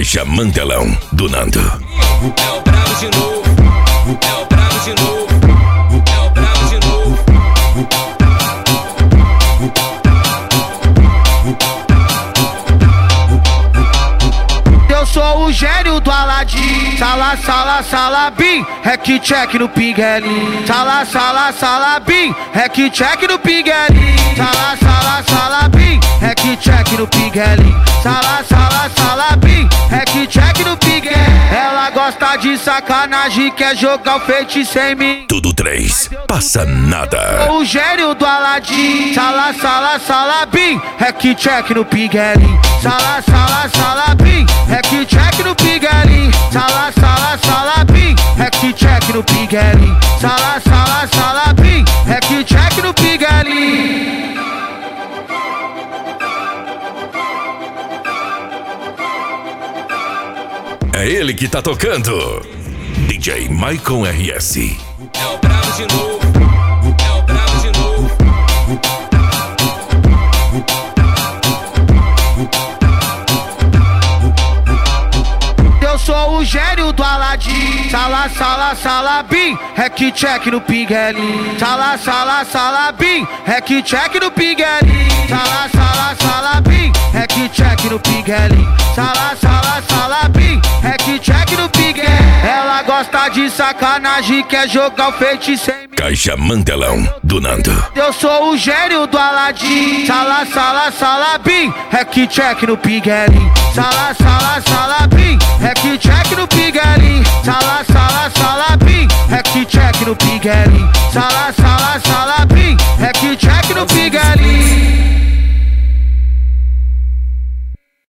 Caixa Mantelão do Nando. É o brabo de novo, é o brabo de novo, é o brabo de novo. Eu sou o gênio do Aladim. Sala, sala, salabim, hack check no pinguelim. Sala, sala, salabim, hack check no pinguelim. Sala, sala, salabim, hack check no pinguelim. Sala, sala, salabim, hack check no pinguelim. Ela gosta de sacanagem, quer jogar o feitiço em mim. Tudo 3, passa nada. Sou o gênio do Aladim. Sala, sala, salabim, hack check no pinguelim. Sala, sala, salabim, hack check no pinguelim. Sala, sala, salabim, hack check no pinguelim. Sala, sala, salabim, hack check no pinguelim. É ele que tá tocando. DJ Maicon RS. É o brabo de novo, é o brabo de novo. Eu sou o gênio do Aladim. Sala, sala, salabim, hack check no pinguelim. Sala, sala, salabim, hack check no pinguelim. Sala, sala, salabim, hack check no pinguelim. Sala, sala, salabim, hack check no pinguelim. Ela gosta de sacanagem, quer jogar o feitiço em mim. Caixa Mantelão do Nando. Eu sou o gênio do Aladim. Sala, sala, salabim, hack check no pinguelim. Sala, sala, salabim, hack check no pinguelim. Sala, sala, salabim, hack check no pinguelim. Sala, sala, salabim.